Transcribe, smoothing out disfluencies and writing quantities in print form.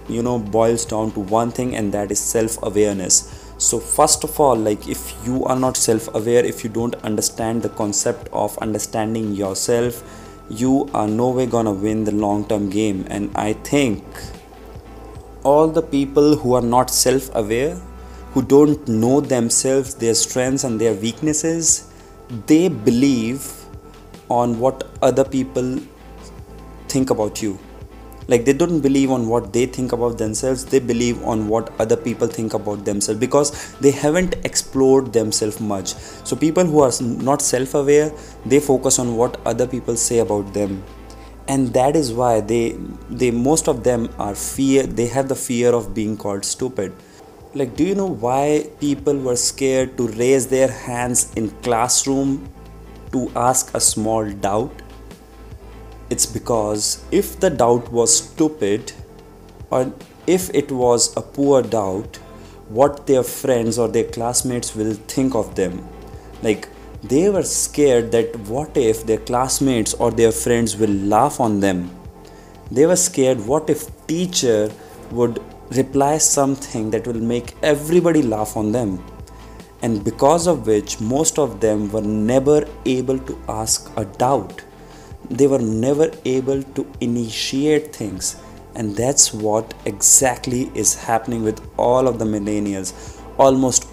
boils down to one thing, and that is self-awareness. So first of all, like, if you are not self-aware, if you don't understand the concept of understanding yourself, you are no way gonna win the long-term game. And I think all the people who are not self-aware, who don't know themselves, their strengths and their weaknesses, they believe on what other people think about you. Like, they don't believe on what they think about themselves, they believe on what other people think about themselves, because they haven't explored themselves much. So people who are not self-aware, they focus on what other people say about them, and that is why they most of them they have the fear of being called stupid. Like, do you know why people were scared to raise their hands in classroom to ask a small doubt? It's because if the doubt was stupid, or if it was a poor doubt, what their friends or their classmates will think of them. Like, they were scared that what if their classmates or their friends will laugh on them. They were scared what if teacher would reply something that will make everybody laugh on them. And because of which most of them were never able to ask a doubt. They were never able to initiate things, and that's what exactly is happening with all of the millennials. Almost